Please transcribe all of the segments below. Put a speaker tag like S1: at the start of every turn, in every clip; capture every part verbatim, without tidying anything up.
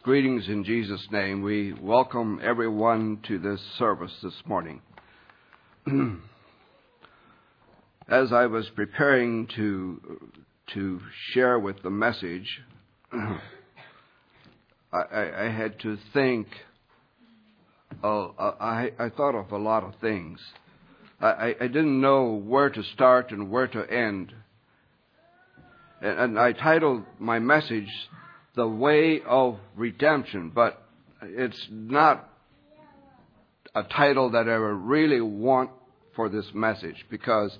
S1: Greetings in Jesus' name. We welcome everyone to this service this morning. As I was preparing to to share with the message, I, I had to think. Uh, I, I thought of a lot of things. I, I didn't know where to start and where to end. And, and I titled my message, The Way of Redemption, but it's not a title that I really want for this message because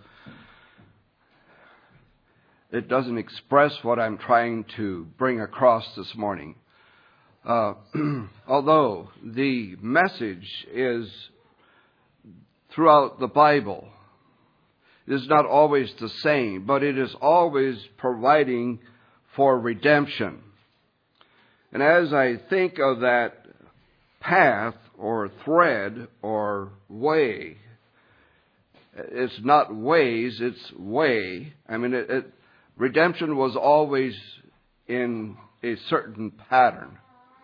S1: it doesn't express what I'm trying to bring across this morning. Uh, although the message is throughout the Bible, it is not always the same, but it is always providing for redemption. And as I think of that path or thread or way, it's not ways, it's way. I mean, it, it, redemption was always in a certain pattern.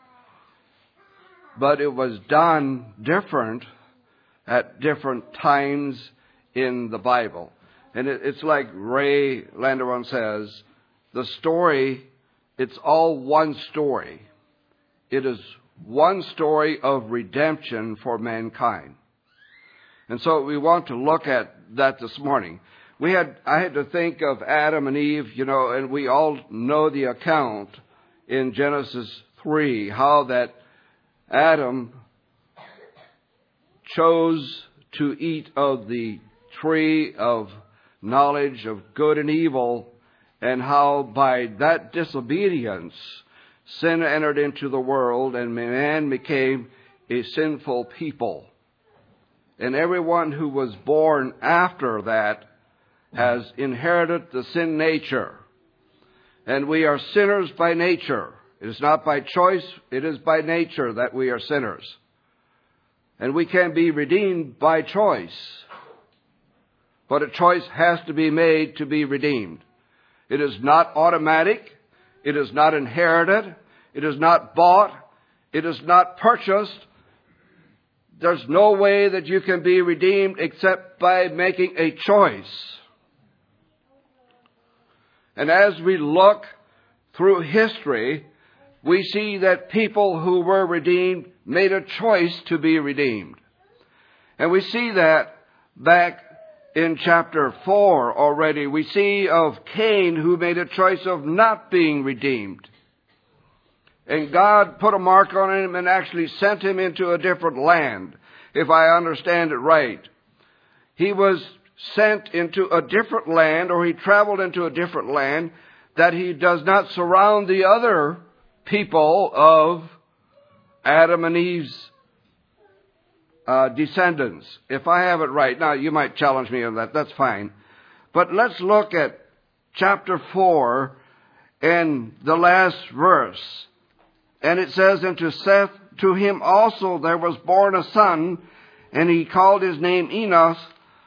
S1: But it was done different at different times in the Bible. And it, it's like Ray Landeron says, the story, it's all one story. It is one story of redemption for mankind. And so we want to look at that this morning. We had, I had to think of Adam and Eve, you know, and we all know the account in Genesis three, how that Adam chose to eat of the tree of knowledge of good and evil, and how by that disobedience, sin entered into the world and man became a sinful people. And everyone who was born after that has inherited the sin nature. And we are sinners by nature. It is not by choice, it is by nature that we are sinners. And we can be redeemed by choice. But a choice has to be made to be redeemed. It is not automatic. It is not inherited. It is not bought. It is not purchased. There's no way that you can be redeemed except by making a choice. And as we look through history, we see that people who were redeemed made a choice to be redeemed. And we see that back in chapter four already. We see of Cain who made a choice of not being redeemed. And God put a mark on him and actually sent him into a different land, if I understand it right. He was sent into a different land, or he traveled into a different land, that he does not surround the other people of Adam and Eve's uh, descendants. If I have it right. Now, you might challenge me on that. That's fine. But let's look at chapter four and the last verse. And it says, And to Seth, to him also there was born a son, and he called his name Enos,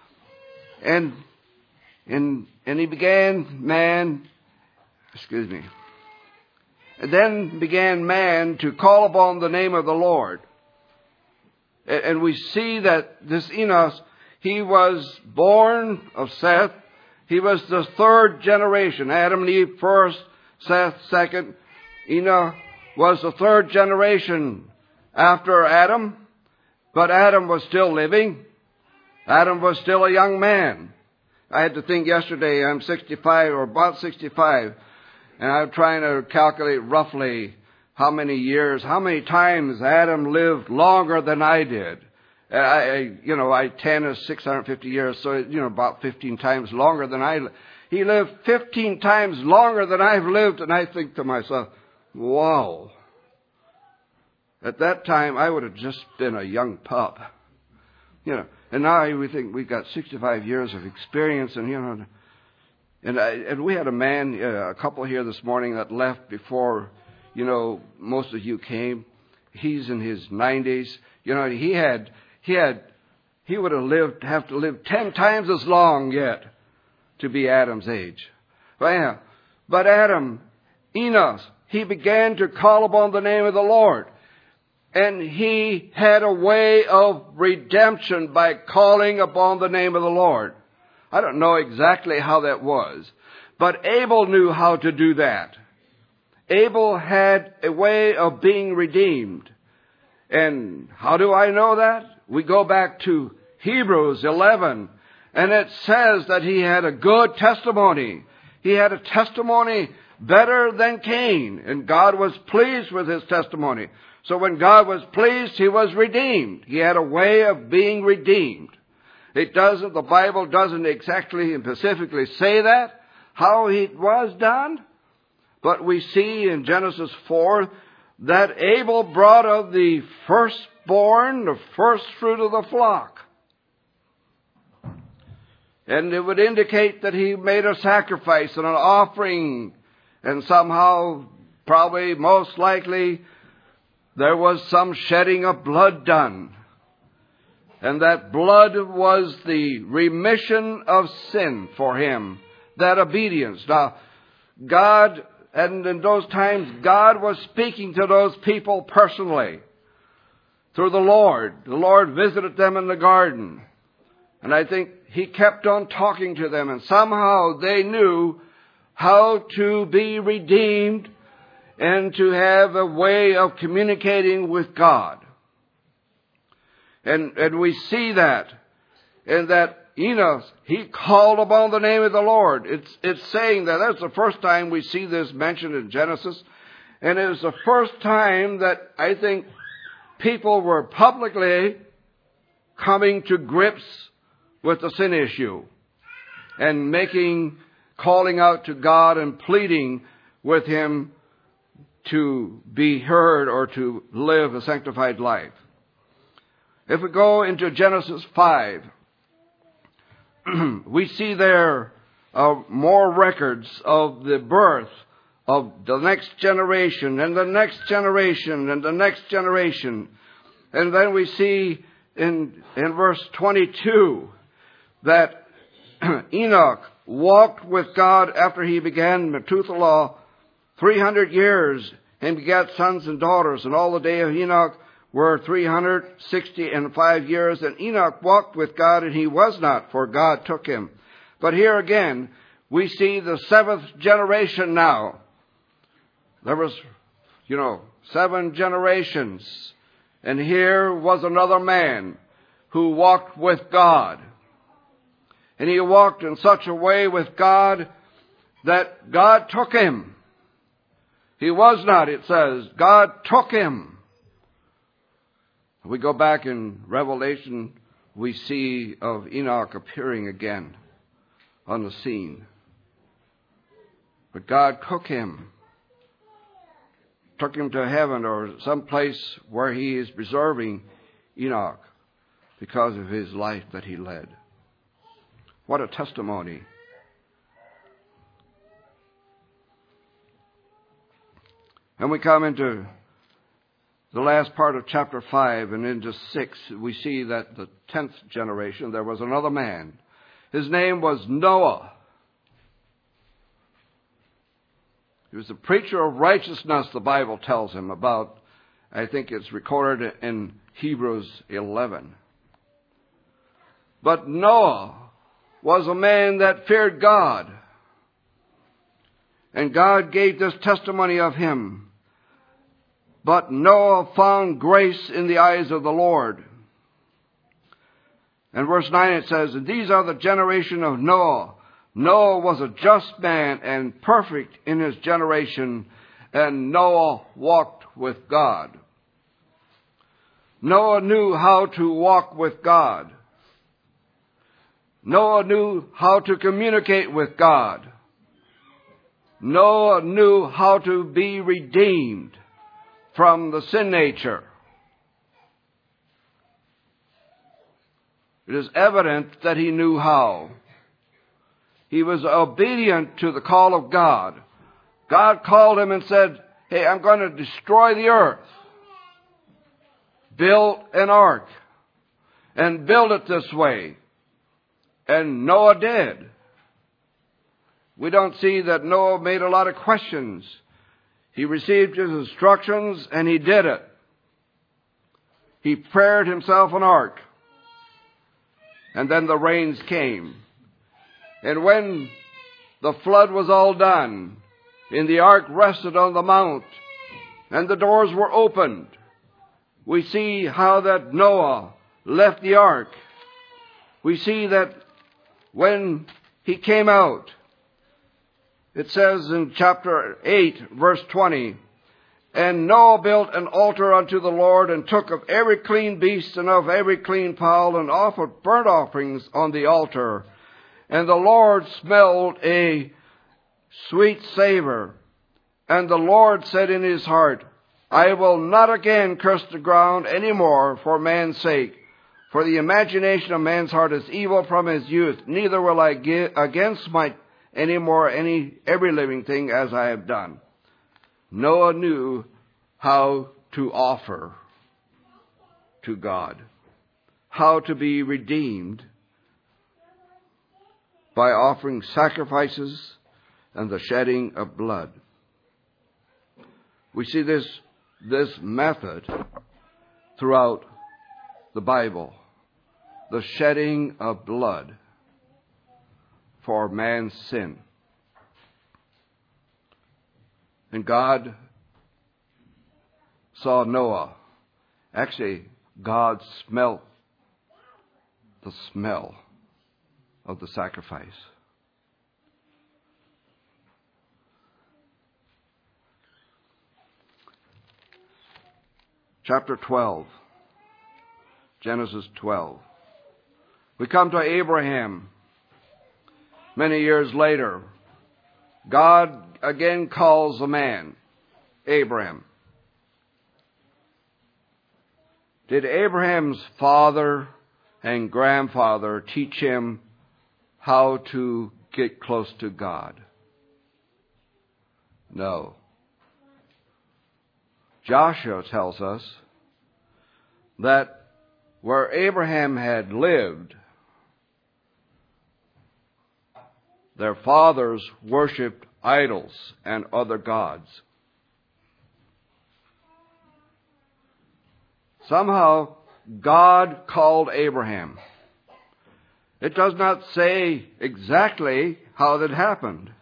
S1: and and and he began man, excuse me, and then began man to call upon the name of the Lord. And, and we see that this Enos, he was born of Seth. He was the third generation. Adam and Eve first, Seth second. Enos was the third generation after Adam, but Adam was still living. Adam was still a young man. I had to think yesterday, I'm sixty-five or about sixty-five, and I'm trying to calculate roughly how many years, how many times Adam lived longer than I did. I, I you know, I ten is six hundred fifty years, so, you know, about fifteen times longer than I lived. He lived fifteen times longer than I've lived, and I think to myself, wow. At that time, I would have just been a young pup. You know, and now we think we've got sixty-five years of experience, and, you know, and I, and we had a man, uh, a couple here this morning that left before, you know, most of you came. He's in his nineties. You know, he had, he had, he would have lived, have to live ten times as long yet to be Adam's age. But, yeah, but Adam, Enos, he began to call upon the name of the Lord. And he had a way of redemption by calling upon the name of the Lord. I don't know exactly how that was, but Abel knew how to do that. Abel had a way of being redeemed. And how do I know that? We go back to Hebrews eleven, and it says that he had a good testimony. He had a testimony better than Cain, and God was pleased with his testimony. So when God was pleased, he was redeemed. He had a way of being redeemed. It doesn't, the Bible doesn't exactly and specifically say that, how it was done. But we see in Genesis four that Abel brought of the firstborn, the first fruit of the flock. And it would indicate that he made a sacrifice and an offering, and somehow, probably most likely, there was some shedding of blood done. And that blood was the remission of sin for him, that obedience. Now, God, and in those times, God was speaking to those people personally through the Lord. The Lord visited them in the garden. And I think he kept on talking to them, and somehow they knew how to be redeemed and to have a way of communicating with God. And, and we see that, and that Enoch, he called upon the name of the Lord. It's, it's saying that that's the first time we see this mentioned in Genesis. And it was the first time that I think people were publicly coming to grips with the sin issue and making, calling out to God and pleading with him to be heard or to live a sanctified life. If we go into Genesis five, we see there uh, more records of the birth of the next generation and the next generation and the next generation. And then we see in, in verse twenty-two that Enoch walked with God after he began Methuselah three hundred years and begat sons and daughters. And all the day of Enoch were three hundred sixty and five years. And Enoch walked with God, and he was not, for God took him. But here again, we see the seventh generation now. There was, you know, seven generations. And here was another man who walked with God. And he walked in such a way with God that God took him. He was not, it says. God took him. We go back in Revelation, we see of Enoch appearing again on the scene. But God took him. Took him to heaven or some place where he is preserving Enoch because of his life that he led. What a testimony. And we come into the last part of chapter five and into six. We see that the tenth generation, there was another man. His name was Noah. He was a preacher of righteousness, the Bible tells him about. I think it's recorded in Hebrews eleven. But Noah was a man that feared God. And God gave this testimony of him. But Noah found grace in the eyes of the Lord. In verse nine it says, "And these are the generation of Noah. Noah was a just man and perfect in his generation, and Noah walked with God." Noah knew how to walk with God. Noah knew how to communicate with God. Noah knew how to be redeemed from the sin nature. It is evident that he knew how. He was obedient to the call of God. God called him and said, "Hey, I'm going to destroy the earth. Build an ark and build it this way." And Noah did. We don't see that Noah made a lot of questions. He received his instructions and he did it. He prepared himself an ark. And then the rains came. And when the flood was all done, and the ark rested on the mount, and the doors were opened, we see how that Noah left the ark. We see that when he came out, it says in chapter eight, verse twenty, "And Noah built an altar unto the Lord, and took of every clean beast and of every clean fowl, and offered burnt offerings on the altar. And the Lord smelled a sweet savor. And the Lord said in his heart, I will not again curse the ground any more for man's sake. For the imagination of man's heart is evil from his youth. Neither will I give, again smite any more any every living thing as I have done." Noah knew how to offer to God, how to be redeemed by offering sacrifices and the shedding of blood. We see this, this method throughout the Bible, the shedding of blood for man's sin. And God saw Noah. Actually, God smelt the smell of the sacrifice. Chapter twelve. Genesis twelve. We come to Abraham. Many years later, God again calls a man, Abraham. Did Abraham's father and grandfather teach him how to get close to God? No. Joshua tells us that where Abraham had lived, their fathers worshipped idols and other gods. Somehow, God called Abraham. It does not say exactly how that happened.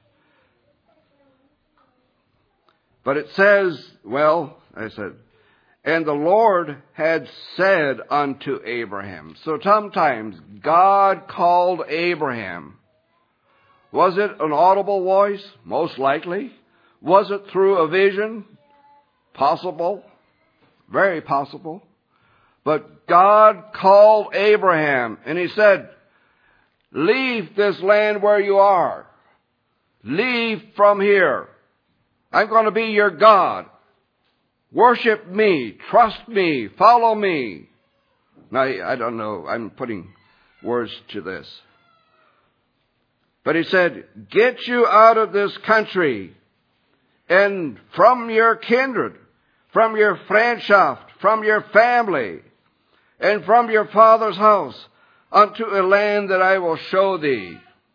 S1: But it says, well, I said, and the Lord had said unto Abraham. So sometimes God called Abraham. Was it an audible voice? Most likely. Was it through a vision? Possible. Very possible. But God called Abraham and he said, leave this land where you are. Leave from here. I'm going to be your God. Worship me. Trust me. Follow me. Now, I don't know. I'm putting words to this. But he said, get you out of this country and from your kindred, from your friendschaft, from your family, and from your father's house unto a land that I will show thee.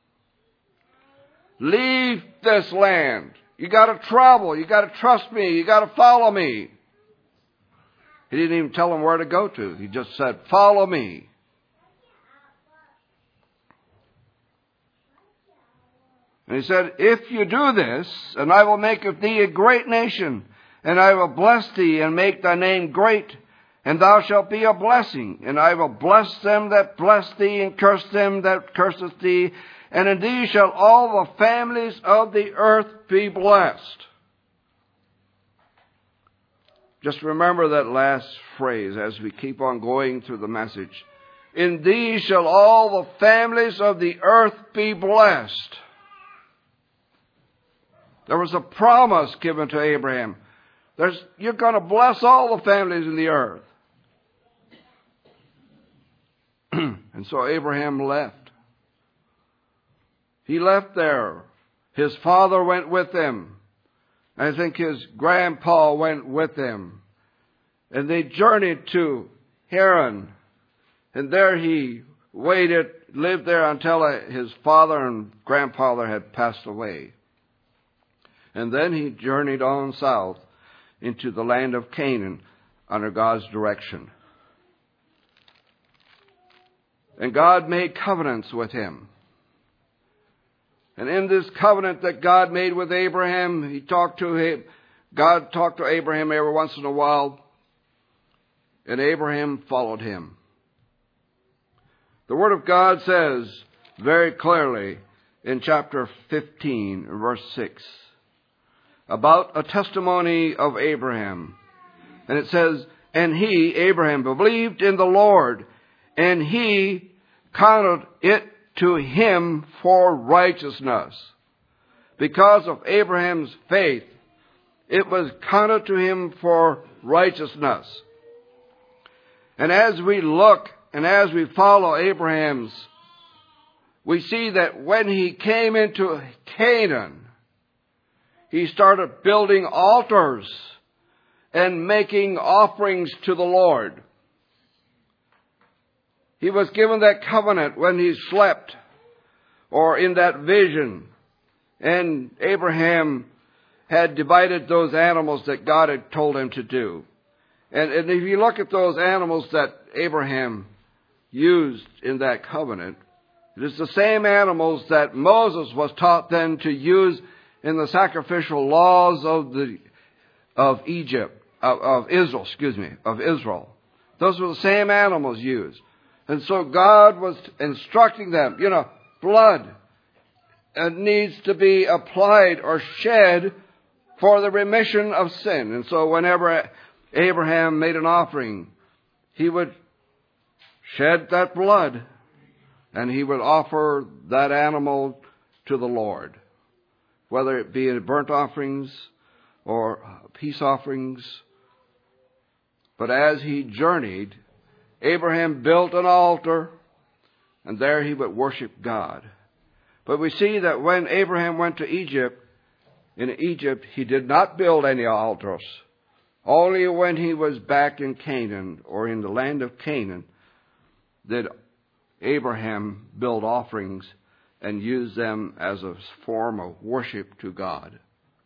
S1: Leave this land. You got to travel. You got to trust me. You got to follow me. He didn't even tell them where to go to. He just said, follow me. And he said, if you do this, and I will make of thee a great nation, and I will bless thee and make thy name great, and thou shalt be a blessing. And I will bless them that bless thee, and curse them that curseth thee. And in thee shall all the families of the earth be blessed. Just remember that last phrase as we keep on going through the message. In thee shall all the families of the earth be blessed. There was a promise given to Abraham. There's, you're going to bless all the families in the earth. And so Abraham left. He left there. His father went with him. I think his grandpa went with him. And they journeyed to Haran. And there he waited, lived there until his father and grandfather had passed away. And then he journeyed on south into the land of Canaan under God's direction. And God made covenants with him. And in this covenant that God made with Abraham, he talked to him, God talked to Abraham every once in a while, and Abraham followed him. The Word of God says very clearly in chapter fifteen, verse six, about a testimony of Abraham. And it says, and he, Abraham, believed in the Lord, and he counted it to him for righteousness. Because of Abraham's faith, it was counted to him for righteousness. And as we look and as we follow Abraham's, we see that when he came into Canaan, he started building altars and making offerings to the Lord. He was given that covenant when he slept or in that vision. And Abraham had divided those animals that God had told him to do. And, and if you look at those animals that Abraham used in that covenant, it is the same animals that Moses was taught then to use in the sacrificial laws of the of Egypt, of, of Israel, excuse me, of Israel. Those were the same animals used. And so God was instructing them, you know, blood it needs to be applied or shed for the remission of sin. And so whenever Abraham made an offering, he would shed that blood and he would offer that animal to the Lord, whether it be in burnt offerings or peace offerings. But as he journeyed, Abraham built an altar, and there he would worship God. But we see that when Abraham went to Egypt, in Egypt, he did not build any altars. Only when he was back in Canaan, or in the land of Canaan, did Abraham build offerings and use them as a form of worship to God.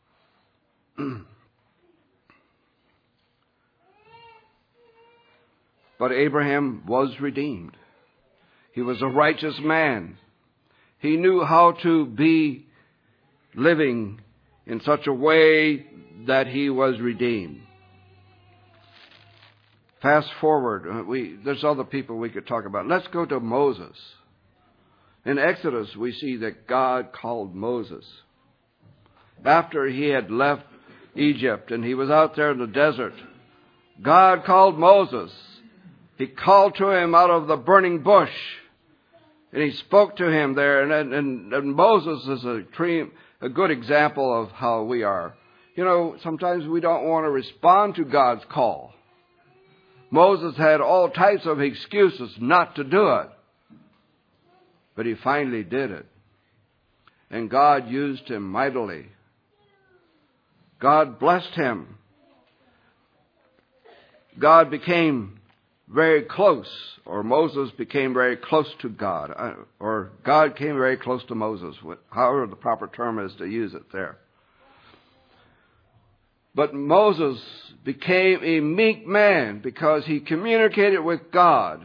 S1: But Abraham was redeemed. He was a righteous man. He knew how to be living in such a way that he was redeemed. Fast forward, we, there's other people we could talk about. Let's go to Moses. In Exodus, we see that God called Moses. After he had left Egypt and he was out there in the desert, God called Moses. He called to him out of the burning bush, and he spoke to him there. And, and, and Moses is a, dream, a good example of how we are. You know, sometimes we don't want to respond to God's call. Moses had all types of excuses not to do it, but he finally did it. And God used him mightily. God blessed him. God became very close, or Moses became very close to God, or God came very close to Moses, however the proper term is to use it there. But Moses became a meek man because he communicated with God.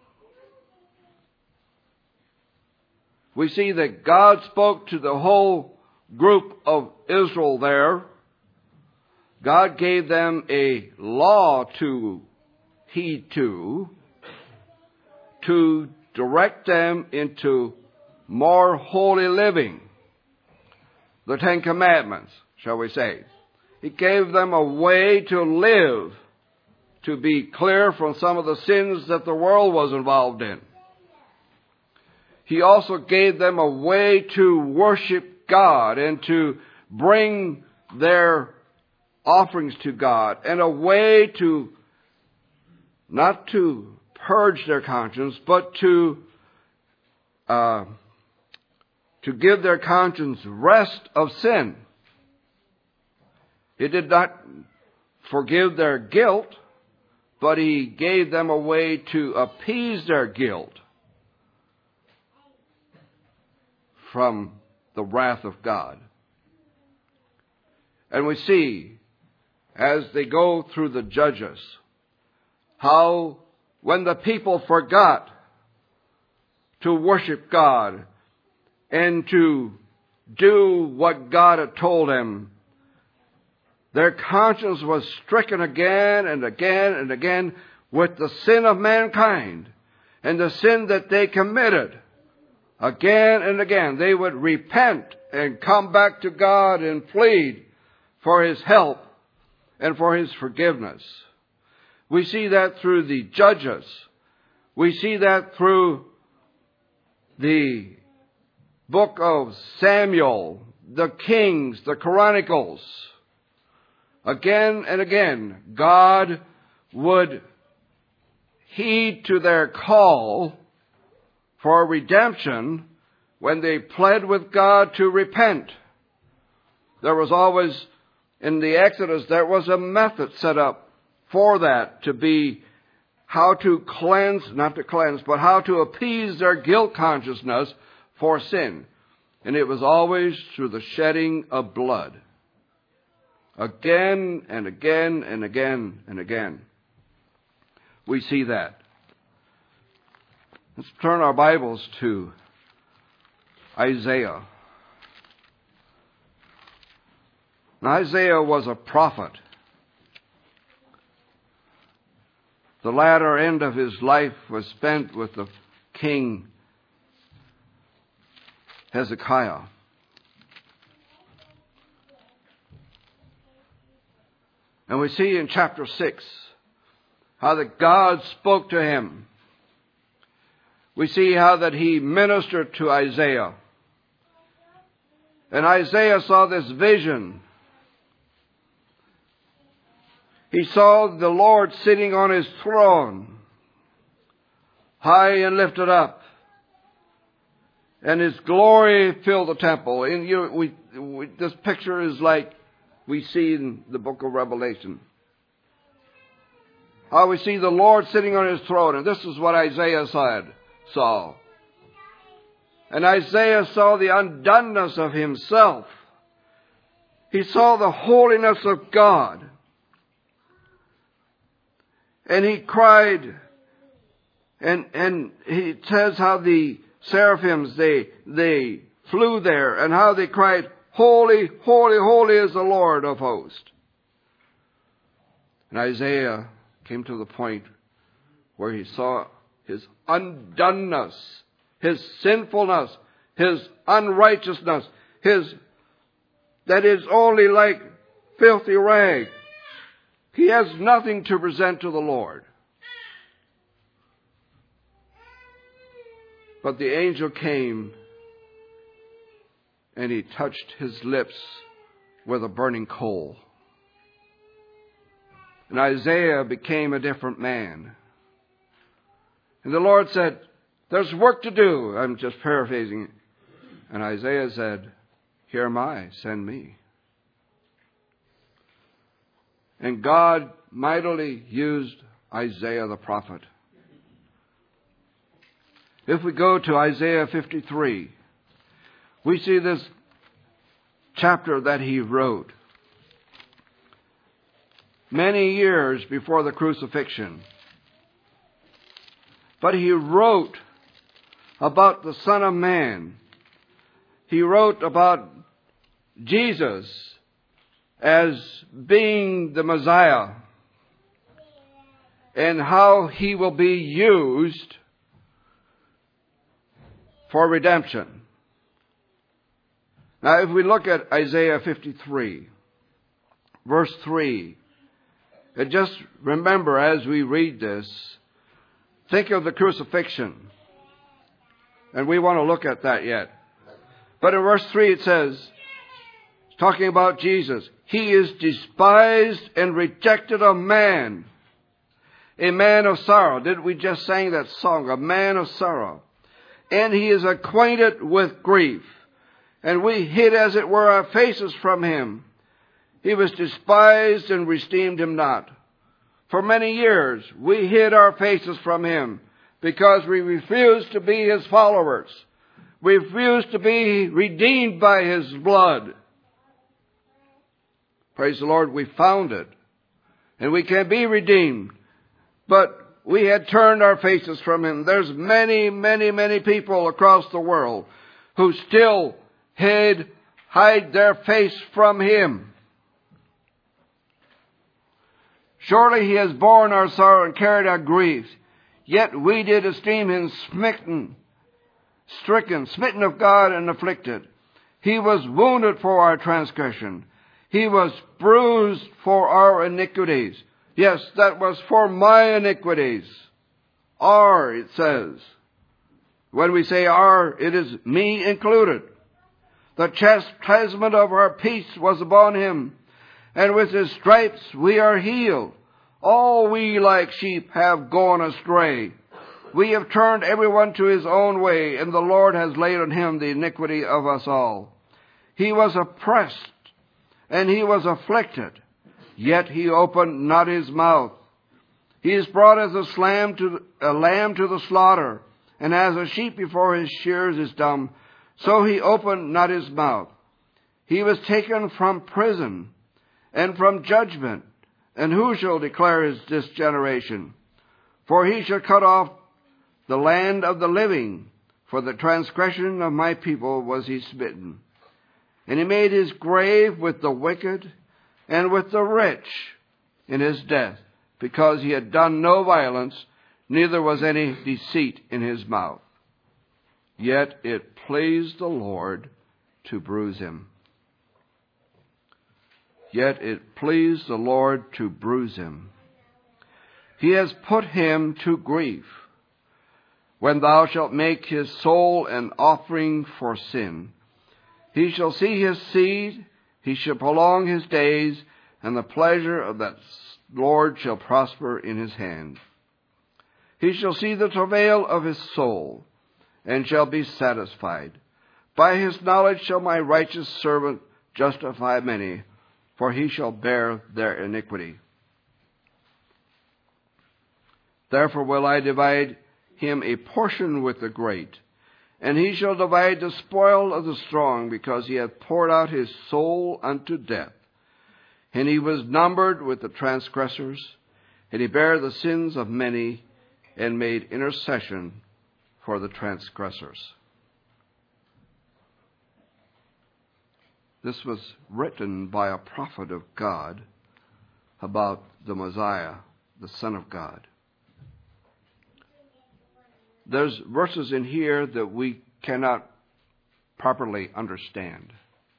S1: We see that God spoke to the whole group of Israel there. God gave them a law to heed to, to direct them into more holy living. The Ten Commandments, shall we say. He gave them a way to live, to be clear from some of the sins that the world was involved in. He also gave them a way to worship God and to bring their offerings to God, and a way to not to purge their conscience, but to uh, to give their conscience rest of sin. He did not forgive their guilt, but he gave them a way to appease their guilt from the wrath of God. And we see, as they go through the Judges, how when the people forgot to worship God and to do what God had told them, their conscience was stricken again and again and again with the sin of mankind and the sin that they committed. Again and again, they would repent and come back to God and plead for His help and for His forgiveness. We see that through the Judges. We see that through the book of Samuel, the Kings, the Chronicles. Again and again, God would heed to their call for redemption when they pled with God to repent. There was always, in the Exodus, there was a method set up for that, to be how to cleanse, not to cleanse, but how to appease their guilt consciousness for sin. And it was always through the shedding of blood. Again and again and again and again. We see that. Let's turn our Bibles to Isaiah. Now, Isaiah was a prophet. The latter end of his life was spent with the king Hezekiah. And we see in chapter six how that God spoke to him. We see how that He ministered to Isaiah. And Isaiah saw this vision. He saw the Lord sitting on His throne, high and lifted up, and His glory filled the temple. And you, we, we, this picture is like we see in the book of Revelation. How we see the Lord sitting on His throne, and this is what Isaiah said, saw. And Isaiah saw the undoneness of himself. He saw the holiness of God. And he cried, and and he says how the seraphims, they they flew there, and how they cried, "Holy, holy, holy is the Lord of hosts." And Isaiah came to the point where he saw his undoneness, his sinfulness, his unrighteousness, his that is only like filthy rag. He has nothing to present to the Lord. But the angel came and he touched his lips with a burning coal. And Isaiah became a different man. And the Lord said, "There's work to do." I'm just paraphrasing. And Isaiah said, "Here am I, send me." And God mightily used Isaiah the prophet. If we go to Isaiah fifty-three, we see this chapter that he wrote many years before the crucifixion. But he wrote about the Son of Man. He wrote about Jesus as being the Messiah and how He will be used for redemption. Now, if we look at Isaiah fifty-three, verse three, and just remember as we read this, think of the crucifixion. And we want to look at that yet. But in verse three it says, talking about Jesus, He is despised and rejected of man, a man of sorrow. Didn't we just sing that song, a man of sorrow? And He is acquainted with grief. And we hid, as it were, our faces from Him. He was despised and we esteemed Him not. For many years we hid our faces from Him because we refused to be His followers. We refused to be redeemed by His blood. Praise the Lord, we found it. And we can be redeemed. But we had turned our faces from Him. There's many, many, many people across the world who still hid, hide their face from Him. Surely He has borne our sorrow and carried our griefs. Yet we did esteem Him smitten, stricken, smitten of God and afflicted. He was wounded for our transgression. He was bruised for our iniquities. Yes, that was for my iniquities. Our, it says. When we say our, it is me included. The chastisement of our peace was upon Him, and with His stripes we are healed. All we like sheep have gone astray. We have turned everyone to his own way, and the Lord has laid on Him the iniquity of us all. He was oppressed, and He was afflicted, yet He opened not His mouth. He is brought as a lamb to, a lamb to the slaughter, and as a sheep before his shearers is dumb, so He opened not His mouth. He was taken from prison and from judgment, and who shall declare His this generation? For He shall cut off the land of the living. For the transgression of my people was He smitten. And He made His grave with the wicked and with the rich in His death, because He had done no violence, neither was any deceit in His mouth. Yet it pleased the Lord to bruise Him. Yet it pleased the Lord to bruise Him. He has put Him to grief. When thou shalt make His soul an offering for sin, He shall see His seed, He shall prolong His days, and the pleasure of that Lord shall prosper in His hand. He shall see the travail of His soul, and shall be satisfied. By His knowledge shall my righteous servant justify many, for he shall bear their iniquity. Therefore will I divide him a portion with the great, and he shall divide the spoil of the strong, because he hath poured out his soul unto death. And he was numbered with the transgressors, and he bare the sins of many, and made intercession for the transgressors. This was written by a prophet of God about the Messiah, the Son of God. There's verses in here that we cannot properly understand.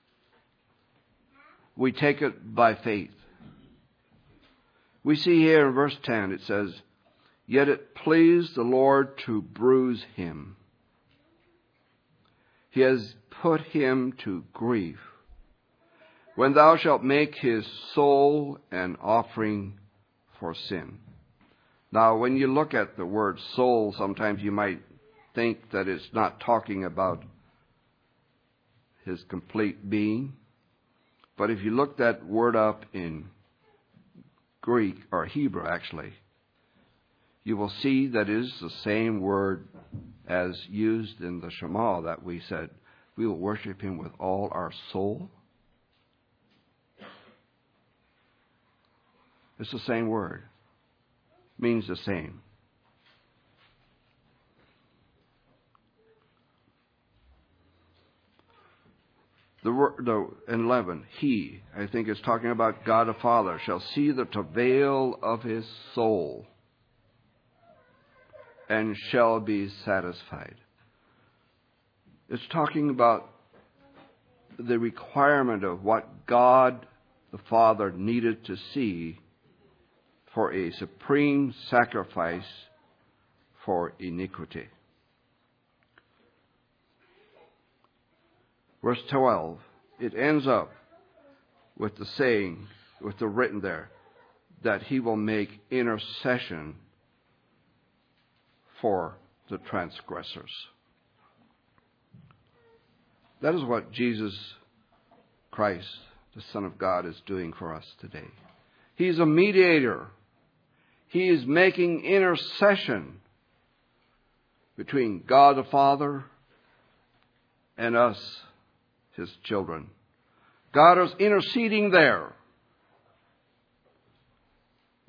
S1: We take it by faith. We see here in verse ten, it says, Yet it pleased the Lord to bruise Him. He has put Him to grief. When thou shalt make His soul an offering for sin. Now, when you look at the word soul, sometimes you might think that it's not talking about His complete being. But if you look that word up in Greek, or Hebrew actually, you will see that it is the same word as used in the Shema that we said, we will worship Him with all our soul. It's the same word. Means the same. The word, the eleven, He, I think is talking about God the Father, shall see the travail of His soul and shall be satisfied. It's talking about the requirement of what God the Father needed to see for a supreme sacrifice for iniquity. Verse twelve, it ends up with the saying, with the written there, that He will make intercession for the transgressors. That is what Jesus Christ, the Son of God, is doing for us today. He is a mediator. He is making intercession between God the Father and us, His children. God is interceding there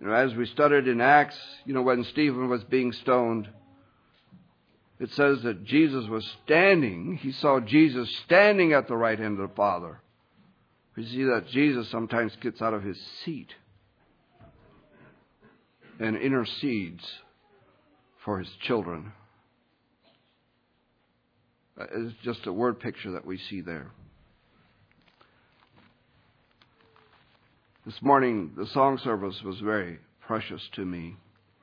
S1: You know, as we studied in Acts, you know, when Stephen was being stoned, it says that Jesus was standing. He saw Jesus standing at the right hand of the Father. We see that Jesus sometimes gets out of his seat and intercedes for his children. It's just a word picture that we see there. This morning, the song service was very precious to me.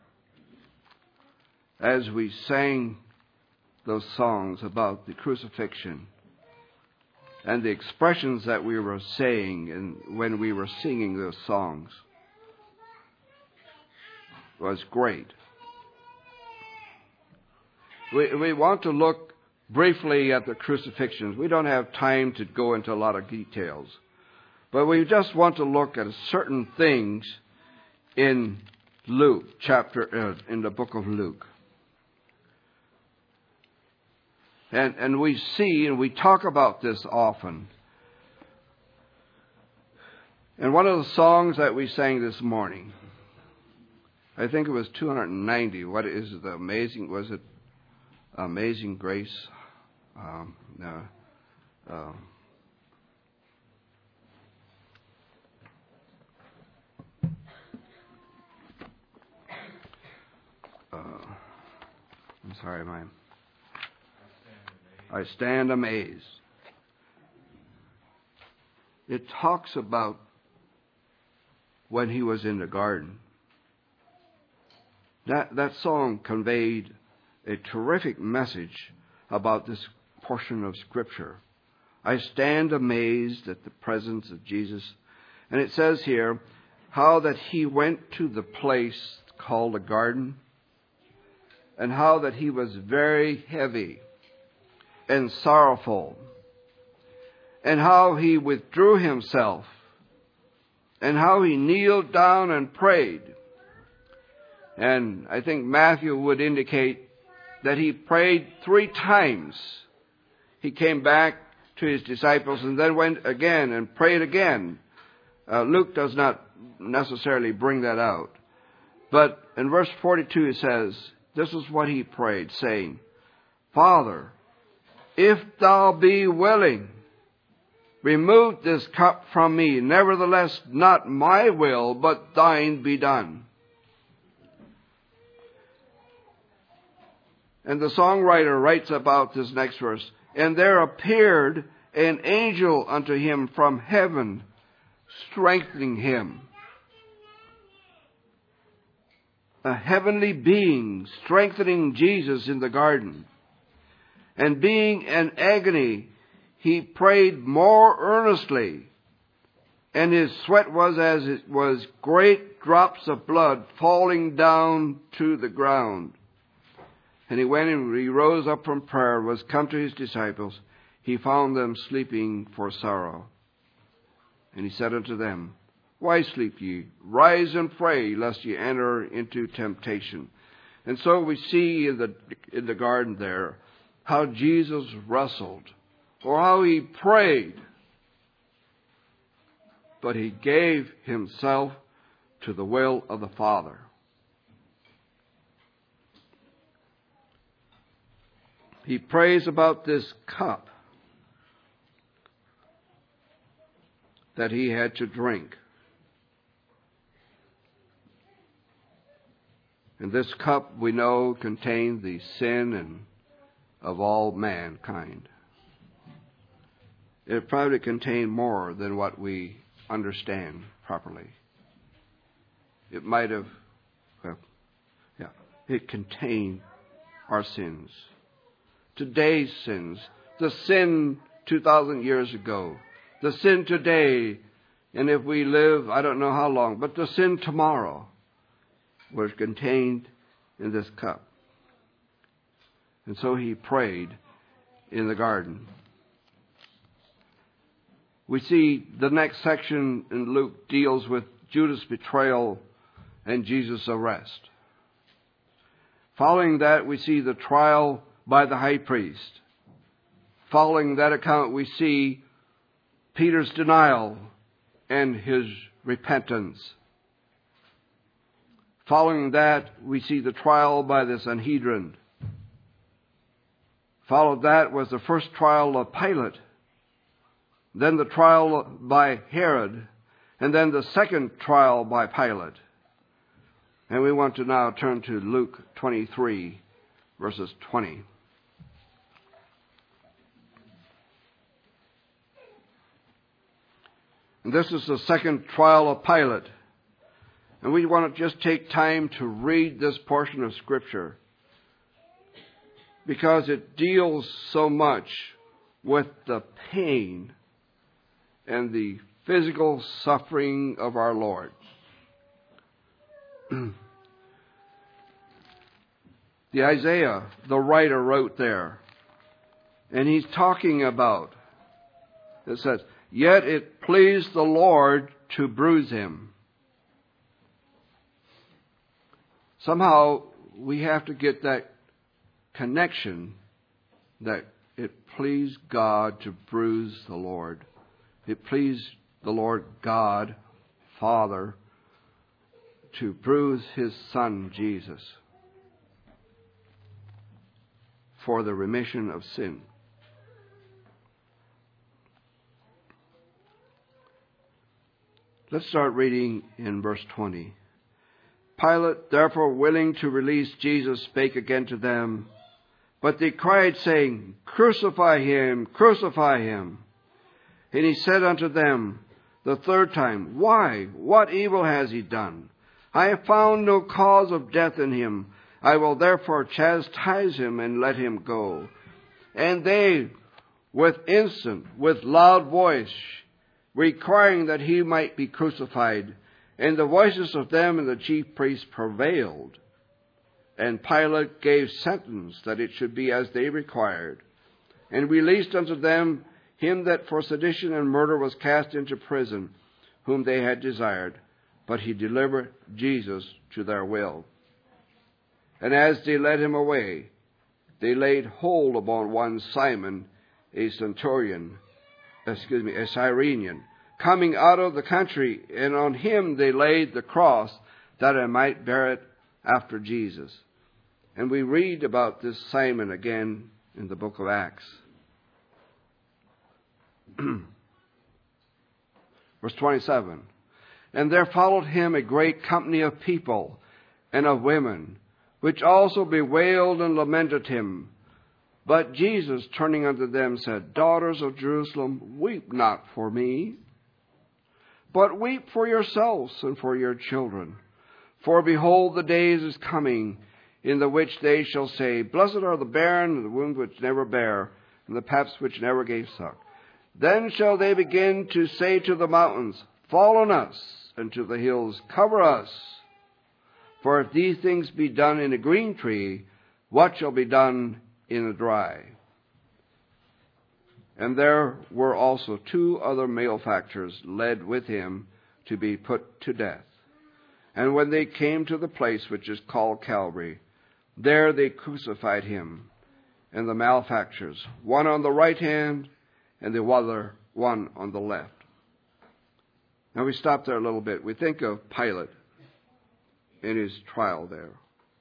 S1: As we sang those songs about the crucifixion and the expressions that we were saying and when we were singing those songs was great. We, we want to look briefly at the crucifixions. We don't have time to go into a lot of details, but we just want to look at certain things in Luke chapter, uh, in the book of Luke. And, and we see, and we talk about this often. And one of the songs that we sang this morning, I think it was two hundred ninety. What is it? The amazing, was it Amazing Grace? Um, no. Uh, uh, I'm sorry, my. I stand amazed. It talks about when he was in the garden. That, that song conveyed a terrific message about this portion of Scripture. I stand amazed at the presence of Jesus. And it says here how that he went to the place called the garden, and how that he was very heavy and sorrowful, and how he withdrew himself, and how he kneeled down and prayed. And I think Matthew would indicate that he prayed three times. He came back to his disciples and then went again and prayed again. Uh, Luke does not necessarily bring that out. But in verse forty-two it says, this is what he prayed, saying, Father, if thou be willing, remove this cup from me. Nevertheless, not my will, but thine be done. And the songwriter writes about this next verse, and there appeared an angel unto him from heaven, strengthening him. A heavenly being strengthening Jesus in the garden. And being in agony, he prayed more earnestly, and his sweat was as it was great drops of blood falling down to the ground. And he went and he rose up from prayer, was come to his disciples. He found them sleeping for sorrow. And he said unto them, Why sleep ye? Rise and pray, lest ye enter into temptation. And so we see in the in the garden there how Jesus wrestled, or how he prayed, but he gave himself to the will of the Father. He prays about this cup that he had to drink. And this cup, we know, contained the sin and of all mankind. It probably contained more than what we understand properly. It might have, well, yeah, it contained our sins. Today's sins, the sin two thousand years ago, the sin today, and if we live, I don't know how long, but the sin tomorrow was contained in this cup. And so he prayed in the garden. We see the next section in Luke deals with Judas' betrayal and Jesus' arrest. Following that, we see the trial by the high priest. Following that account, we see Peter's denial and his repentance. Following that, we see the trial by the Sanhedrin. Followed that was the first trial of Pilate, then the trial by Herod, and then the second trial by Pilate. And we want to now turn to Luke twenty-three, verses twenty. And this is the second trial of Pilate. And we want to just take time to read this portion of Scripture, because it deals so much with the pain and the physical suffering of our Lord. The Isaiah, the writer, wrote there, and he's talking about, it says, "Yet it pleased the Lord to bruise him." Somehow we have to get that connection that it pleased God to bruise the Lord. It pleased the Lord God, Father, to bruise His Son, Jesus, for the remission of sin. Let's start reading in verse twenty. Pilate, therefore, willing to release Jesus, spake again to them. But they cried, saying, Crucify him, crucify him. And he said unto them the third time, Why? What evil has he done? I have found no cause of death in him. I will therefore chastise him and let him go. And they, with instant, with loud voice, requiring that he might be crucified. And the voices of them and the chief priests prevailed. And Pilate gave sentence that it should be as they required, and released unto them him that for sedition and murder was cast into prison, whom they had desired. But he delivered Jesus to their will. And as they led him away, they laid hold upon one Simon, a centurion, excuse me, a Cyrenian, coming out of the country, and on him they laid the cross, that I might bear it after Jesus. And we read about this Simon again in the book of Acts. Verse twenty-seven. And there followed him a great company of people and of women, which also bewailed and lamented him. But Jesus, turning unto them, said, Daughters of Jerusalem, weep not for me, but weep for yourselves and for your children. For behold, the days is coming, in the which they shall say, Blessed are the barren, and the womb which never bare, and the paps which never gave suck. Then shall they begin to say to the mountains, Fall on us, and to the hills, Cover us. For if these things be done in a green tree, what shall be done in a dry? And there were also two other malefactors led with him to be put to death. And when they came to the place which is called Calvary, there they crucified him and the malefactors, one on the right hand and the other one on the left. Now we stop there a little bit. We think of Pilate in his trial there.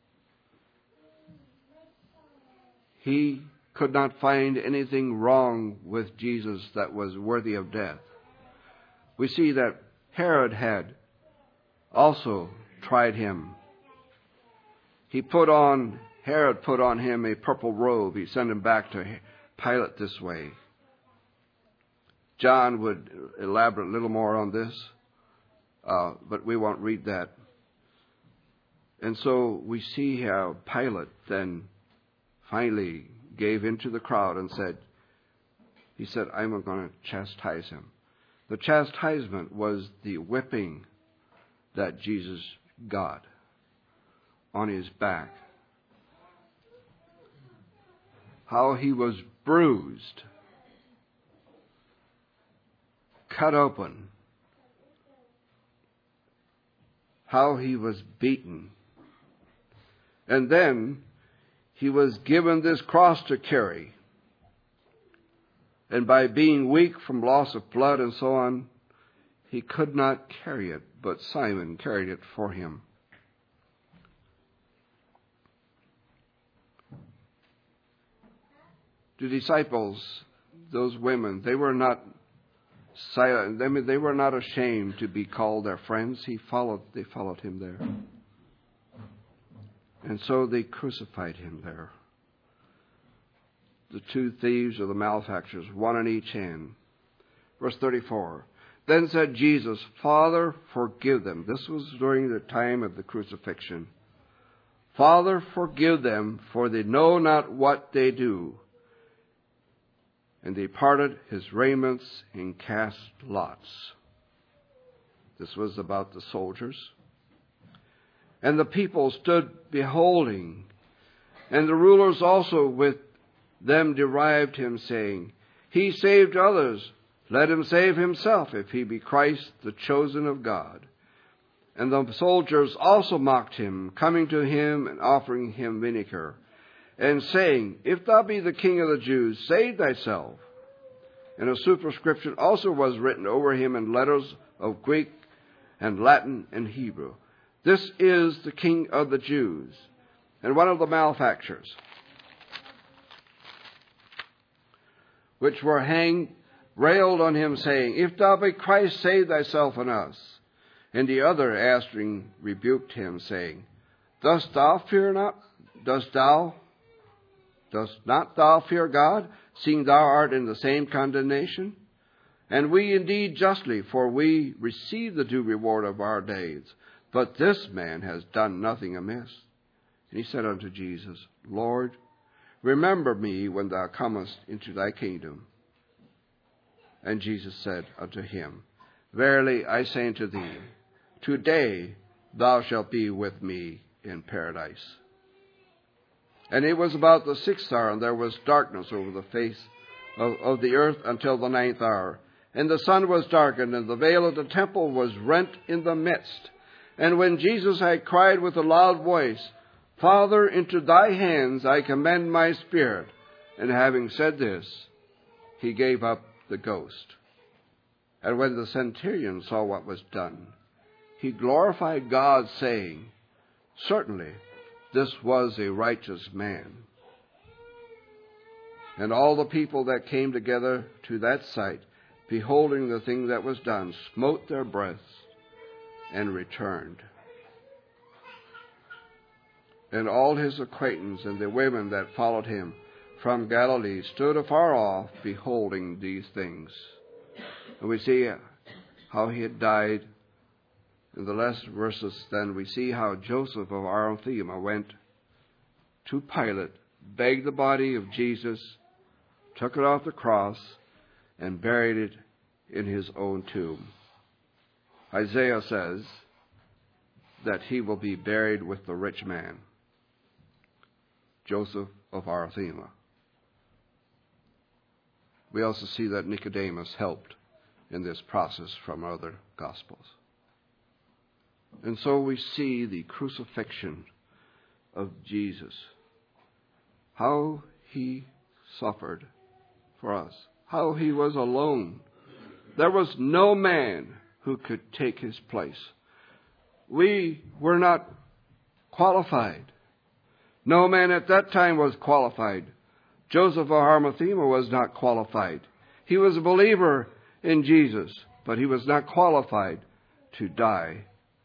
S1: He could not find anything wrong with Jesus that was worthy of death. We see that Herod had also tried him. He put on, Herod put on him a purple robe. He sent him back to Pilate this way. John would elaborate a little more on this, uh, but we won't read that. And so we see how Pilate then finally gave into the crowd and said, he said, I'm going to chastise him. The chastisement was the whipping that Jesus got on his back. How he was bruised, cut open, how he was beaten. And then he was given this cross to carry. And by being weak from loss of blood and so on, he could not carry it, but Simon carried it for him. the disciples, those women, they were not silent. I mean, they were not ashamed to be called their friends. He followed, they followed him there. And so they crucified him there. The two thieves or the malefactors, one in each hand. Verse thirty-four. Then said Jesus, Father, forgive them. This was during the time of the crucifixion. Father, forgive them, for they know not what they do. And they parted his raiments and cast lots. This was about the soldiers. And the people stood beholding. And the rulers also with them derived him, saying, He saved others. Let him save himself, if he be Christ, the chosen of God. And the soldiers also mocked him, coming to him and offering him vinegar, and saying, If thou be the King of the Jews, save thyself. And a superscription also was written over him in letters of Greek and Latin and Hebrew. This is the King of the Jews. And one of the malefactors, which were hanged, railed on him, saying, If thou be Christ, save thyself and us. And the other answering rebuked him, saying, Dost thou fear not? Dost thou? Dost not thou fear God, seeing thou art in the same condemnation? And we indeed justly, for we receive the due reward of our days. But this man has done nothing amiss. And he said unto Jesus, Lord, remember me when thou comest into thy kingdom. And Jesus said unto him, Verily I say unto thee, today thou shalt be with me in paradise. And it was about the sixth hour, and there was darkness over the face of, of the earth until the ninth hour. And the sun was darkened, and the veil of the temple was rent in the midst. And when Jesus had cried with a loud voice, Father, into thy hands I commend my spirit. And having said this, he gave up the ghost. And when the centurion saw what was done, he glorified God, saying, Certainly this was a righteous man. And all the people that came together to that sight, beholding the thing that was done, smote their breasts and returned. And all his acquaintance and the women that followed him from Galilee stood afar off, beholding these things. And we see how he had died. In the last verses, then, we see how Joseph of Arimathea went to Pilate, begged the body of Jesus, took it off the cross, and buried it in his own tomb. Isaiah says that he will be buried with the rich man, Joseph of Arimathea. We also see that Nicodemus helped in this process from other Gospels. And so we see the crucifixion of Jesus, how he suffered for us, how he was alone. There was no man who could take his place. We were not qualified. No man at that time was qualified. Joseph of Arimathea was not qualified. He was a believer in Jesus, but he was not qualified to die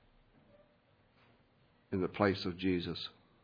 S1: in the place of Jesus.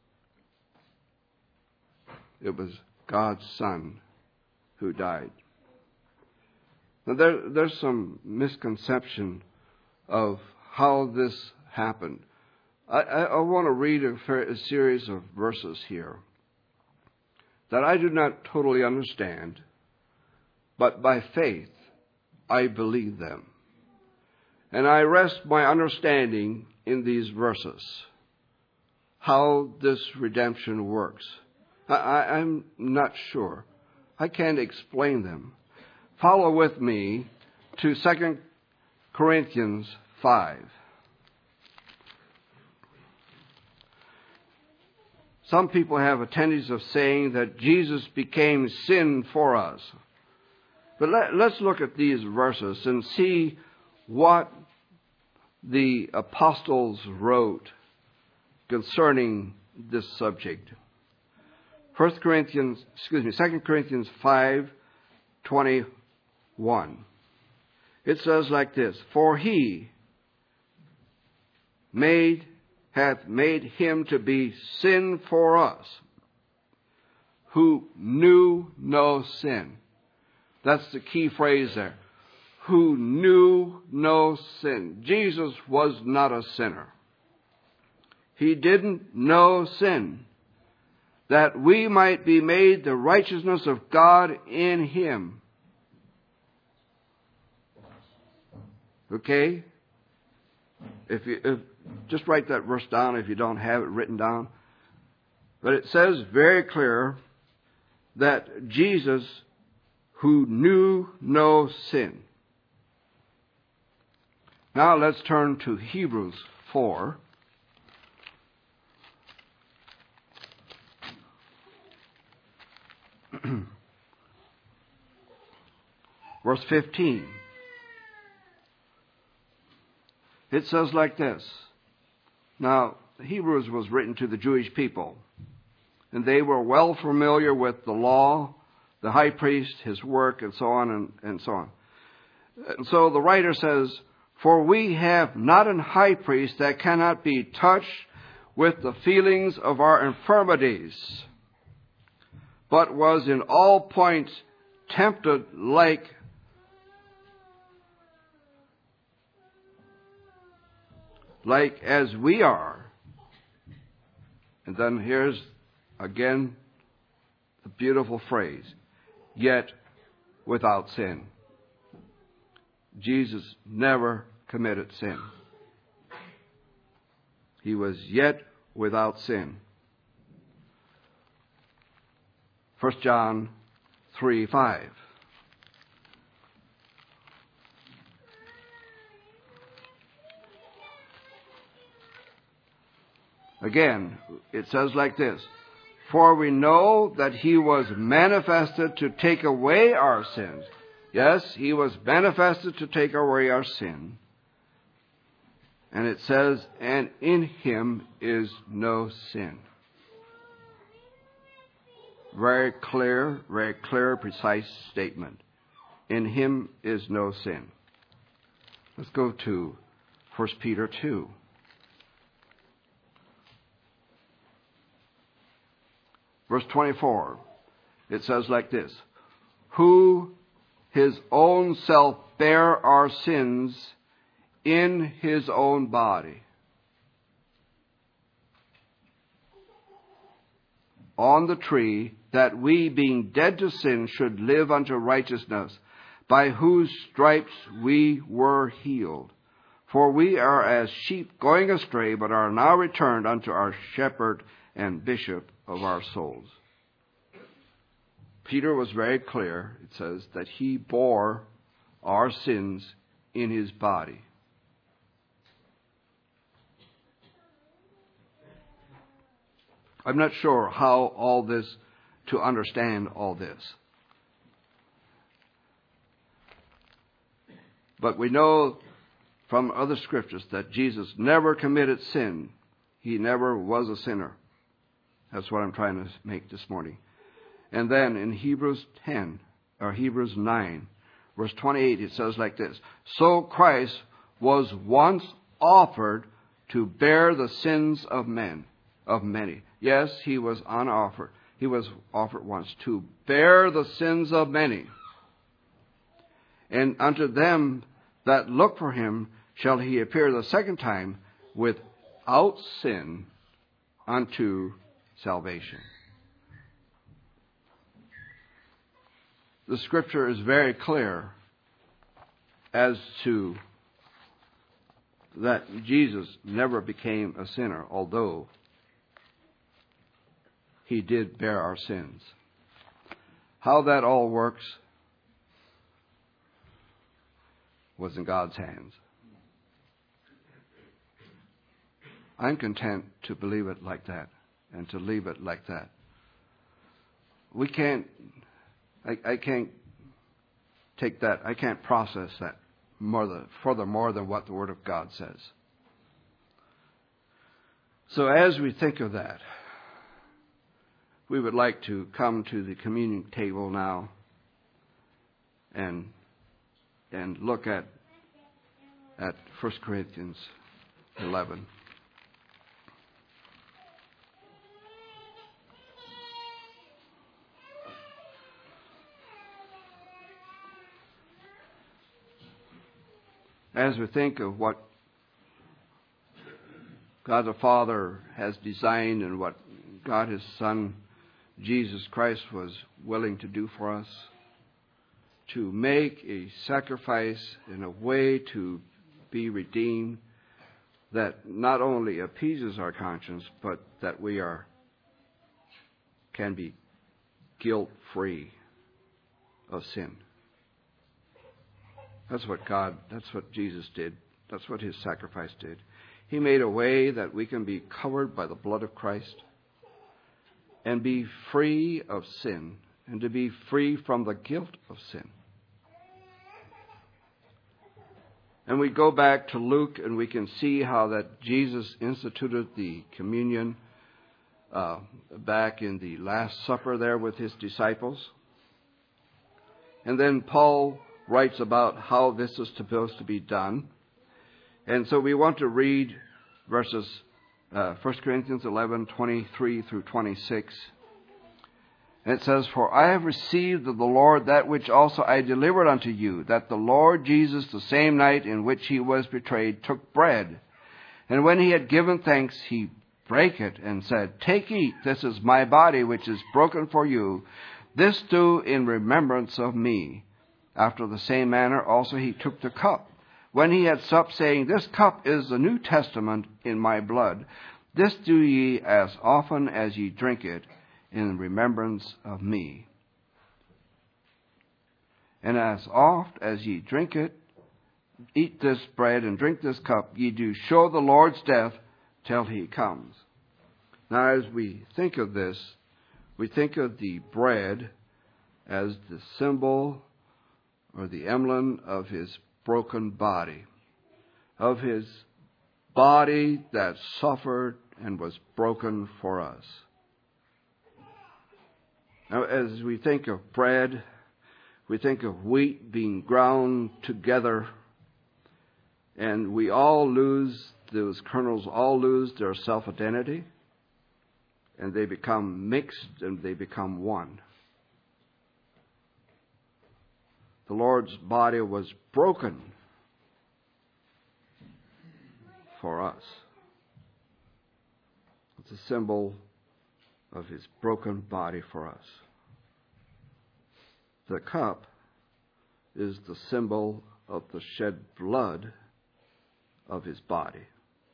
S1: It was God's Son who died. Now there, there's some misconception of how this happened. I, I, I want to read a, a series of verses here that I do not totally understand, but by faith I believe them. And I rest my understanding in these verses, how this redemption works. I, I, I'm not sure. I can't explain them. Follow with me to Second Corinthians five. Some people have a tendency of saying that Jesus became sin for us. But let, let's look at these verses and see what the apostles wrote concerning this subject. First Corinthians, excuse me, Second Corinthians five twenty-one. It says like this, for he made, hath made him to be sin for us, who knew no sin. That's the key phrase there. Who knew no sin. Jesus was not a sinner. He didn't know sin, that we might be made the righteousness of God in him. Okay? If you if, just write that verse down if you don't have it written down. But it says very clear that Jesus, who knew no sin. Now let's turn to Hebrews four. Verse fifteen. It says like this. Now, Hebrews was written to the Jewish people, and they were well familiar with the law, the high priest, his work, and so on and, and so on. And so the writer says, for we have not an high priest that cannot be touched with the feelings of our infirmities, but was in all points tempted like like as we are. And then here's again the beautiful phrase, yet without sin. Jesus never committed sin. He was yet without sin. First John three five. Again, it says like this, for we know that he was manifested to take away our sins. Yes, he was manifested to take away our sin. And it says, and in him is no sin. Very clear, very clear, precise statement. In him is no sin. Let's go to First Peter two. Verse twenty-four. It says like this, who his own self bare our sins in his own body on the tree, that we, being dead to sin, should live unto righteousness, by whose stripes we were healed. For we are as sheep going astray, but are now returned unto our shepherd and bishop of our souls. Peter was very clear, it says, that he bore our sins in his body. I'm not sure how all this, to understand all this. But we know from other scriptures that Jesus never committed sin. He never was a sinner. That's what I'm trying to make this morning. And then in Hebrews ten, or Hebrews nine, verse twenty-eight, it says like this, so Christ was once offered to bear the sins of men, of many. Yes, he was unoffered. He was offered once to bear the sins of many. And unto them that look for him shall he appear the second time without sin unto salvation. The scripture is very clear as to that Jesus never became a sinner, although he did bear our sins. How that all works was in God's hands. I'm content to believe it like that and to leave it like that. We can't, I, I can't take that, I can't process that more than, further more than what the Word of God says. So as we think of that, we would like to come to the communion table now and and look at at First Corinthians eleven. As we think of what God the Father has designed and what God His Son, Jesus Christ, was willing to do for us, to make a sacrifice in a way to be redeemed that not only appeases our conscience, but that we are can be guilt-free of sin. That's what God, that's what Jesus did. That's what His sacrifice did. He made a way that we can be covered by the blood of Christ and be free of sin and to be free from the guilt of sin. And we go back to Luke and we can see how that Jesus instituted the communion uh, back in the Last Supper there with His disciples. And then Paul writes about how this is supposed to be done. And so we want to read verses uh, First Corinthians eleven, twenty-three through twenty-six. And it says, "For I have received of the Lord that which also I delivered unto you, that the Lord Jesus, the same night in which He was betrayed, took bread. And when He had given thanks, He brake it and said, Take, eat, this is my body which is broken for you. This do in remembrance of me. After the same manner also He took the cup, when He had supped, saying, This cup is the New Testament in my blood. This do ye as often as ye drink it, in remembrance of me. And as oft as ye drink it, eat this bread and drink this cup, ye do show the Lord's death till He comes." Now, as we think of this, we think of the bread as the symbol or the emblem of His broken body, of His body that suffered and was broken for us. Now, as we think of bread, we think of wheat being ground together, and we all lose, those kernels all lose their self-identity, and they become mixed and they become one. The Lord's body was broken for us. It's a symbol of His broken body for us. The cup is the symbol of the shed blood of His body.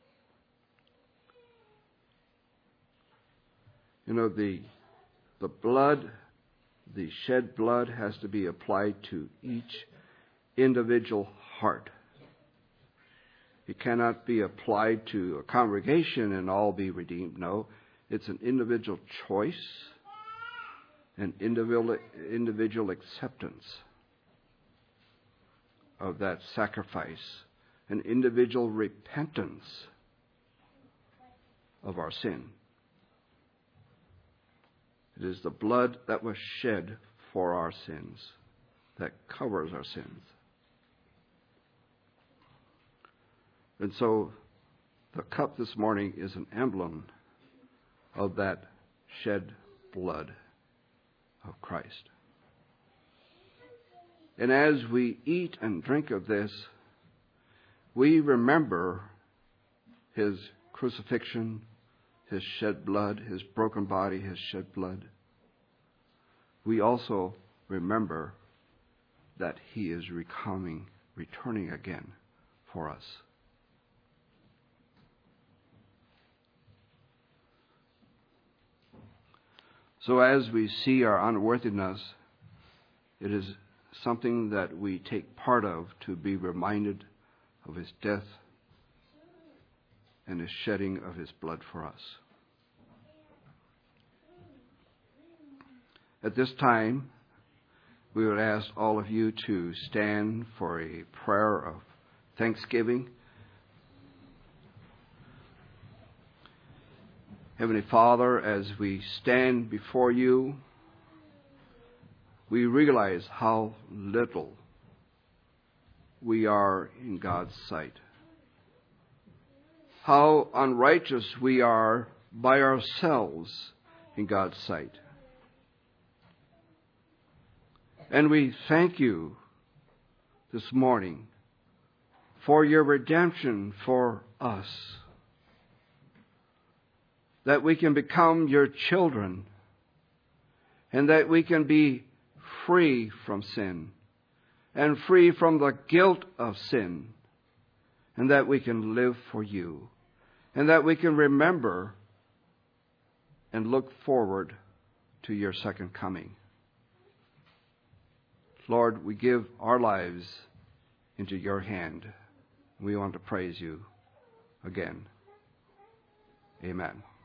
S1: You know, the the blood, the shed blood has to be applied to each individual heart. It cannot be applied to a congregation and all be redeemed. No, it's an individual choice, an individual, individual acceptance of that sacrifice, an individual repentance of our sin. It is the blood that was shed for our sins that covers our sins. And so the cup this morning is an emblem of that shed blood of Christ. And as we eat and drink of this, we remember His crucifixion, His shed blood, His broken body, His shed blood. We also remember that He is recoming, returning again for us. So as we see our unworthiness, it is something that we take part of to be reminded of His death and His shedding of His blood for us. At this time, we would ask all of you to stand for a prayer of thanksgiving. Heavenly Father, as we stand before you, we realize how little we are in God's sight. How unrighteous we are by ourselves in God's sight. And we thank you this morning for your redemption for us, that we can become your children, and that we can be free from sin, and free from the guilt of sin, and that we can live for you, and that we can remember and look forward to your second coming. Lord, we give our lives into your hand. We want to praise you again. Amen.